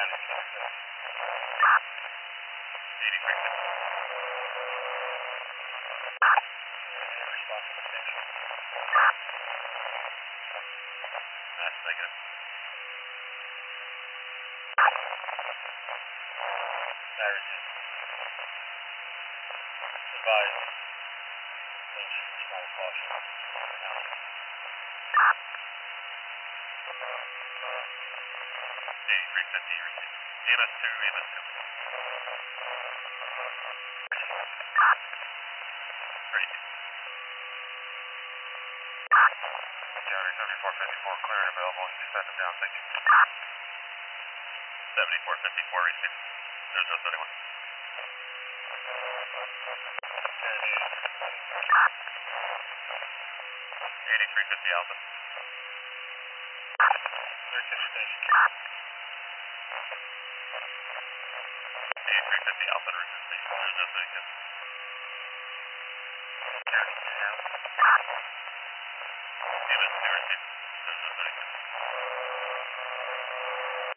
Response to the station. That's negative. Harrison. Advise. Please respond with caution. Hey, 350, receive. EMS 2, EMS 2. Ready. County 7454, clear and available. Send them down, thank you. 7454, receive. 0031. 8350 Alpha. 350 station. 8350 Alpha, Richard Station. 0032. County 2. EMS 2, receive. 0032.